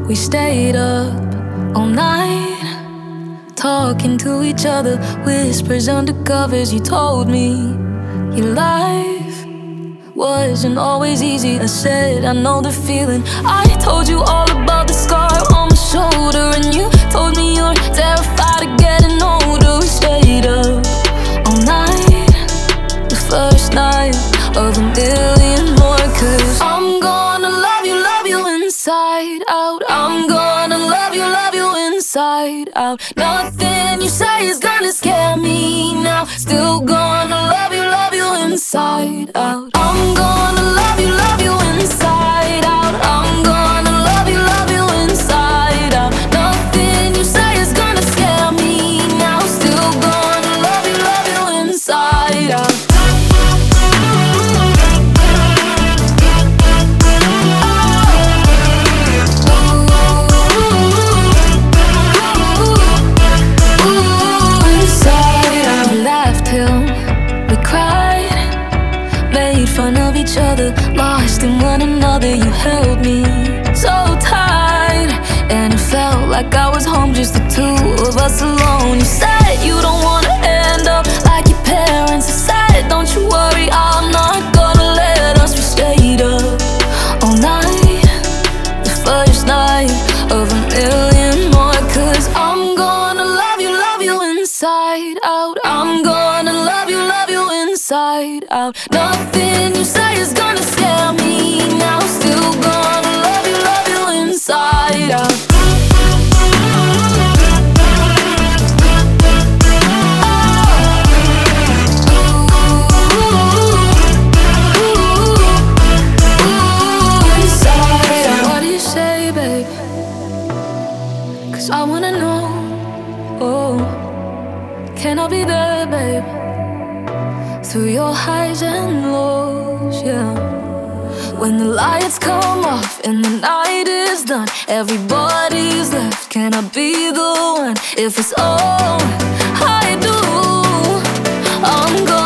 We stayed up all night, talking to each other, whispers under covers. You told me your life wasn't always easy. I said I know the feeling. I told you all about the scar on my shoulder, and you told me you're terrified of getting older. We stayed up all night, the first night of a million more. 'Cause I'm gonna love you inside out. I'm gonna love you inside out. Nothing you say is gonna scare me now. Still gonna love you inside out. I'm gonna love you inside out. I'm gonna love you inside out. Nothing you say is gonna scare me now. Still gonna love you inside out. Fun of each other, lost in one another. You held me so tight, and it felt like I was home, just the two of us alone. You said you don't wanna end up like your parents. I said, don't you worry, I'm not gonna let us. We stayed up all night, the first night of a million more. 'Cause I'm gonna love you inside out. I'm gonna love you inside out. Nothing you say is gonna scare me now. Still gonna love you inside out. What do you say, babe? 'Cause I wanna know. Oh, can I be there, babe? Through your highs and lows, yeah. When the lights come off and the night is done, everybody's left. Can I be the one? If it's all I do, I'm gonna